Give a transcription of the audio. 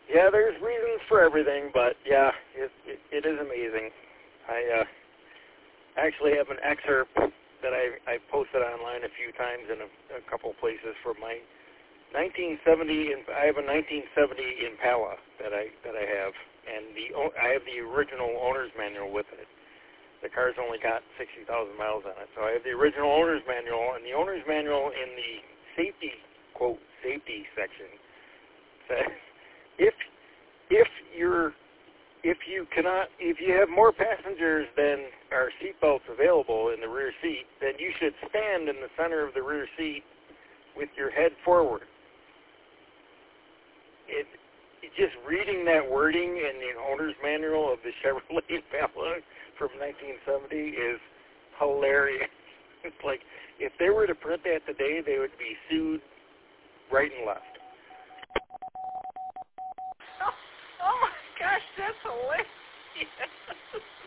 Yeah, there's reasons for everything, but yeah, it is amazing. I actually have an excerpt that I posted online a few times in a couple places for my 1970. I have a 1970 Impala that I have, and I have the original owner's manual with it. The car's only got 60,000 miles on it, so I have the original owner's manual, and the owner's manual in the safety quote safety section says if you have more passengers than are seatbelts available in the rear seat, then you should stand in the center of the rear seat with your head forward. Just reading that wording in the owner's manual of the Chevrolet Impala from 1970 is hilarious. It's like if they were to print that today, they would be sued right and left. Oh my gosh, that's hilarious.